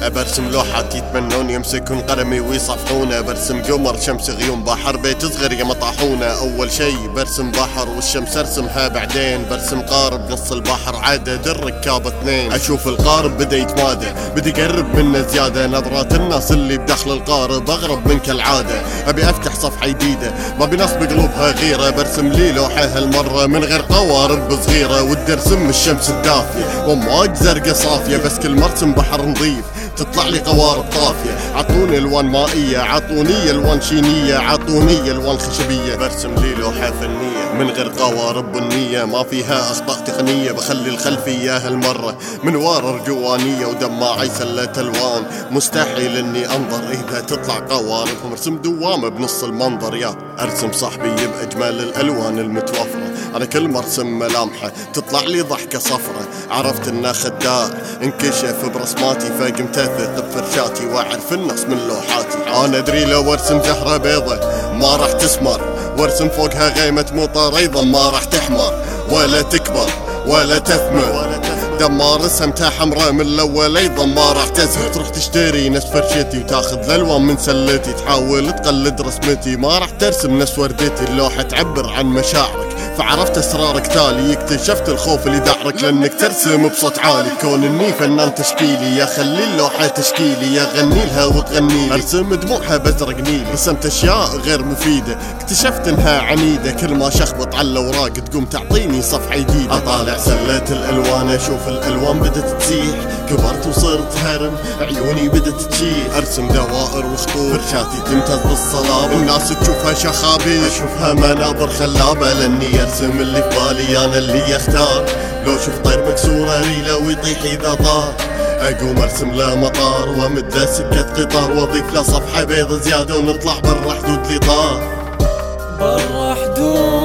برسم لوحات يتمنون يمسكون قلمي ويصفحونه، برسم قمر شمس غيوم بحر بيت صغير يا مطاحونه. اول شي برسم بحر والشمس ارسمها بعدين، برسم قارب نص البحر عدد الركاب 2. اشوف القارب بدا يتمادى، بدي يقرب منه زياده، نظرات الناس اللي بداخل القارب اغرب من كالعاده. ابي افتح صفحه جديده ما بناس بقلوبها غيره، برسم لي لوحه هالمره من غير قوارب صغيره. ودي ارسم الشمس الدافيه وامواج زرقاء صافيه، بس كل ما ارسم بحر نظيف تطلع لي قوارب طافيه. عطوني الوان مائيه، عطوني الوان شينيه، عطوني الوان خشبيه. برسم لي لوحه فنيه من غير قوارب بنيه ما فيها اخطاء تقنيه، بخلي الخلفيه هالمره من ورا رجوانيه ودماعي سله الوان. مستحيل اني انظر اذا تطلع قوارب، ارسم دوامه بنص المنظر. يا ارسم صاحبي باجمل الالوان المتوفره، انا كل ما ارسم ملامحه تطلع لي ضحكه صفرة. عرفت انه خداع انكشف برسماتي، فقمت اثق بفرشاتي واعرف النص من لوحاتي. انا ادري لو ارسم زهره بيضة ما راح تسمر، وارسم فوقها غيمة مطر ايضا ما راح تحمر ولا تكبر ولا تثمر. دما رسمتها حمراء من الاول ايضا ما راح تزهر. تروح تشتري نفس فرشتي وتاخذ الالوان من سلتي، تحاول تقلد رسمتي ما راح ترسم نفس وردتي. اللوحة تعبر عن مشاعرك فعرفت اسرارك تالي، اكتشفت الخوف اللي دعرك لانك ترسم بصوت عالي. كون اني فنان تشكيلي يا خلي اللوحة تشكيلي، يا غني لها وتغني لي. ارسم دموعها بزرق نيلي، رسمت اشياء غير مفيدة اكتشفت انها عنيدة. كل ما شخبط على الاوراق تقوم تعطيني صفحة جديدة. اطالع سلة الالوان اشوف الالوان بدت تسيح، كبرت وصرت هرم عيوني بدت تشيح. ارسم دوائر وخطوط فرشاتي تمتاز بالصلابة، الناس تشوفها شخابيش اشوفها مناظر خلابة. لاني ارسم اللي في بالي انا اللي اختار، لو شوف طير مكسورة ريله ويطيح اذا طار. اقوم ارسم له مطار وامد له سكة قطار، واضيف له صفحة بيض زيادة ونطلع برا حدود الاطار. برا حدود